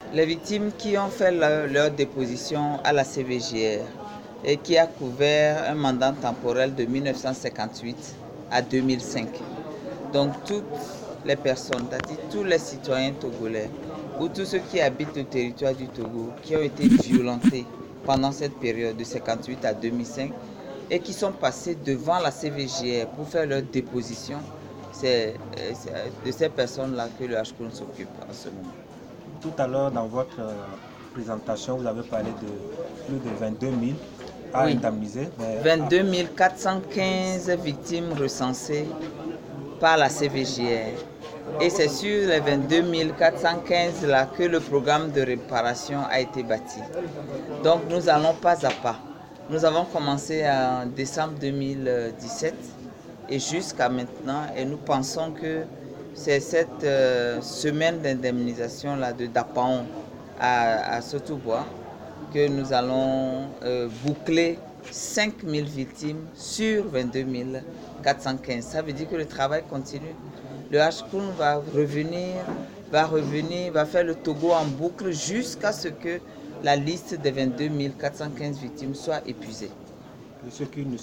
Les victimes qui ont fait leur déposition à la CVJR et qui a couvert un mandat temporel de 1958 à 2005. Donc toutes les personnes, c'est-à-dire tous les citoyens togolais ou tous ceux qui habitent le territoire du Togo qui ont été violentés pendant cette période de 58 à 2005 et qui sont passés devant la CVJR pour faire leur déposition, c'est de ces personnes-là que le HCON s'occupe en ce moment. Tout à l'heure, dans votre présentation, vous avez parlé de plus de 22 000 à indemniser. 22 415 victimes recensées par la CVJR. Et c'est sur les 22 415 là que le programme de réparation a été bâti. Donc nous allons pas à pas. Nous avons commencé en décembre 2017 et jusqu'à maintenant, et nous pensons que c'est cette semaine d'indemnisation là de Dapaon à Sotoubois que nous allons boucler 5 000 victimes sur 22 415. Ça veut dire que le travail continue. Le HCON va revenir, va faire le Togo en boucle jusqu'à ce que la liste des 22 415 victimes soit épuisée. Pour ceux qui ne